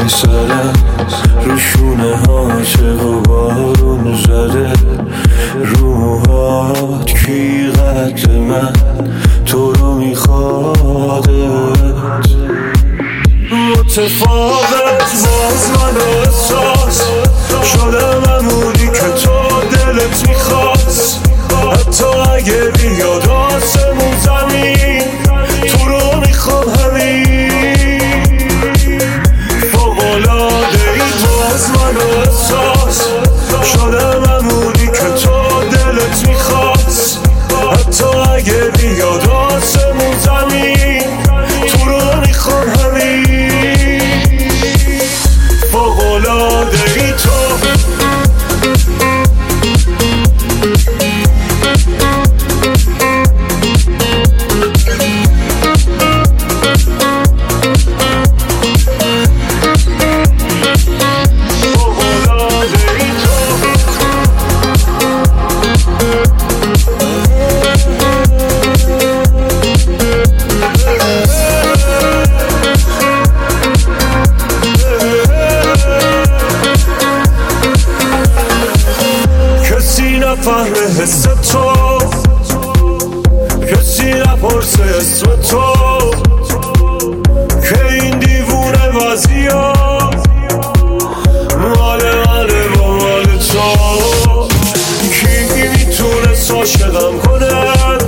سرت رو شونه هاته و بارون زده روحات کی قد من تو رو میخوادت متفاوت باز من احساس شدم همونی که تو دلت میخواست حتی اگه بیاد آسمون زمین تو رو میخوام همین فوق‌العاده ای باز من احساس شدم همونی که تو دلت میخواست حتی اگه بیاد آسمون زمین تو رو میخوام همین فوق‌العاده ای تو نفهمه حس تو کسی نپرسه اسم تو که این دیوونه بازی ها مال منه با مال تو کی میتونه عاشقم کنه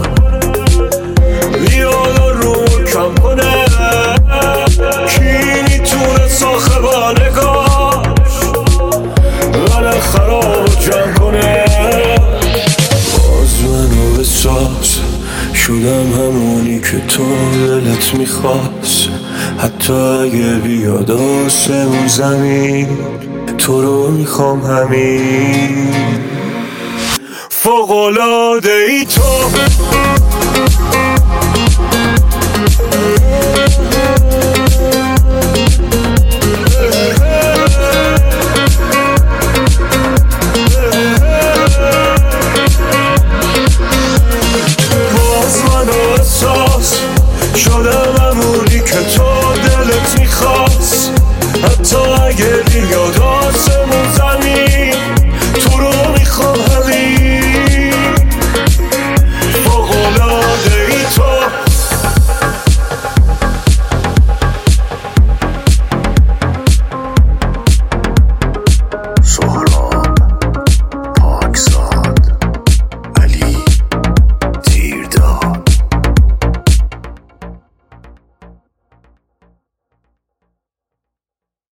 بیاد و رو کم کنه کی میتونه ساخه با نگاش من خراب جمع کنه شدم همونی که تو دلت میخواست حتی اگه بیاد آسمون زمین تو رو میخوام همین فوق‌العاده ای تو شدم همونی که تو دلت میخواست حتی اگه بیاد آسمون زمین تو رو میخوام